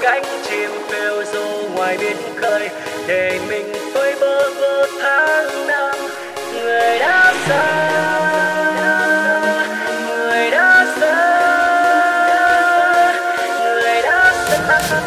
cánh chim phiêu du ngoài biển khơi, để mình tôi bơ vơ tháng năm. Người đã xa, người đã xa, người đã xa.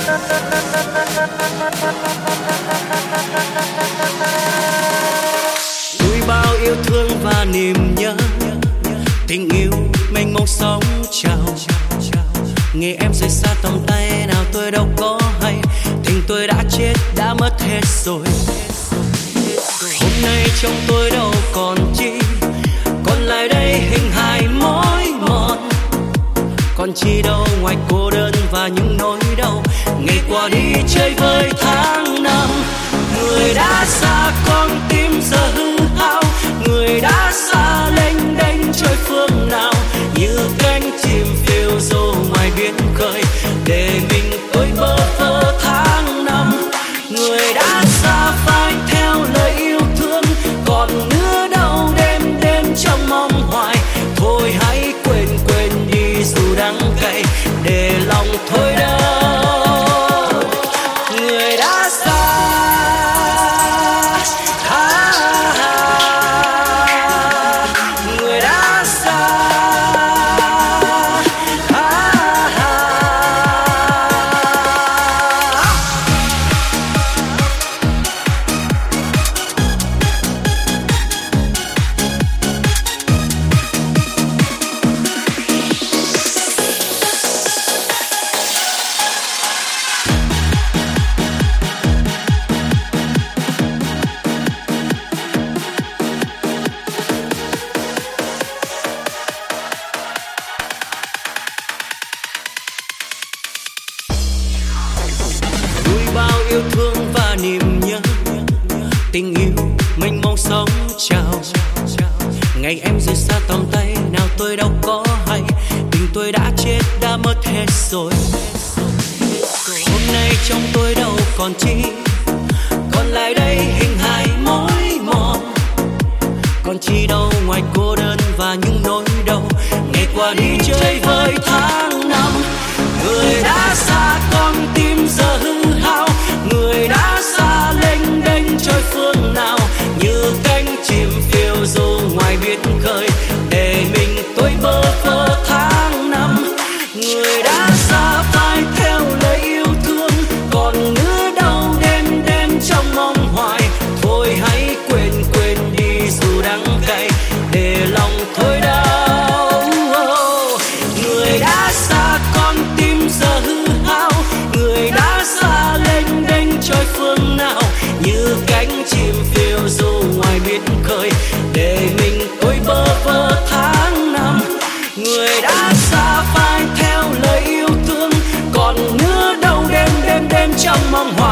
Núi bao yêu thương và niềm nhớ, tình yêu mênh mông sóng trào. Nghe em rời xa tầm tay nào tôi đâu có hay, tình tôi đã chết đã mất hết rồi. Hôm nay trong tôi đâu còn chi, còn lại đây hình hài mỏi mòn. Còn chi đâu ngoài cô đơn và những nỗi đau, ngày qua đi chơi vơi tháng năm. Người đã xa con tim giờ hư hao, người đã xa lênh đênh trôi phương nào, như cánh chim phiêu du ngoài biển khơi, để mình tôi bơ vơ tháng năm. Người đã xa phai theo lời yêu thương, còn nữa đâu đêm đêm trong mong hoài. Thôi hãy quên quên đi dù đắng cay, để lòng thôi đâu. Người đã xa, người đã xa. Bao yêu thương và niềm nhớ, tình yêu mênh mông sóng trào. Ngày em rời xa tầm tay nào tôi đâu có hay, tình tôi đã chết đã mất hết rồi. Hôm nay trong tôi đâu còn chi, còn lại đây hình hài mỏi mòn. Còn chi đâu ngoài cô đơn và những nỗi đau, ngày qua đi chơi vơi tháng năm. Người đã xa con tim giờ hư hao, người đã xa lênh đênh trôi phương nào, như cánh chim phiêu du ngoài biển khơi, để mình tôi bơ vơ tháng năm. Người đã xa phai theo lời yêu thương, còn nữa đâu đêm đêm trong mong hoài. Thôi hãy quên quên đi dù đắng cay, để lòng thôi đau. Người đã xa con tim giờ hư hao, người đã xa lênh đênh trôi phương nào, như cánh chim phiêu du ngoài biển khơi, để mình tôi bơ vơ tháng năm. Người đã xa phai theo lời yêu thương, còn nữa đâu đêm đêm đêm trong mong hoài.